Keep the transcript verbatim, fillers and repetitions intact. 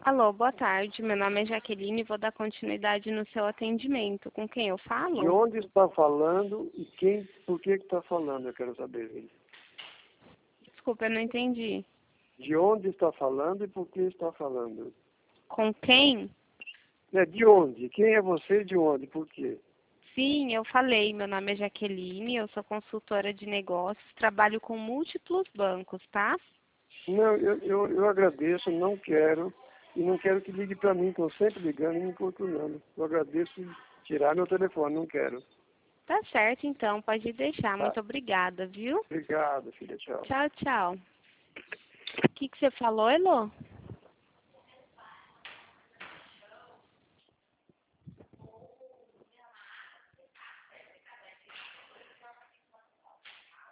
Alô, boa tarde. Meu nome é Jaqueline e vou dar continuidade no seu atendimento. Com quem eu falo? De onde está falando e quem, por que está falando, eu quero saber. Desculpa, eu não entendi. De onde está falando e por que está falando? Com quem? É, de onde? Quem é você e de onde? Por quê? Sim, eu falei. Meu nome é Jaqueline, eu sou consultora de negócios, trabalho com múltiplos bancos, tá? Não, eu, eu, eu agradeço, não quero, e não quero que ligue para mim, estou sempre ligando e me importunando. Eu agradeço tirar meu telefone, não quero. Tá certo, então, pode deixar. Tá. Muito obrigada, viu? Obrigado, filha, tchau. Tchau, tchau. O que, que você falou, Elô?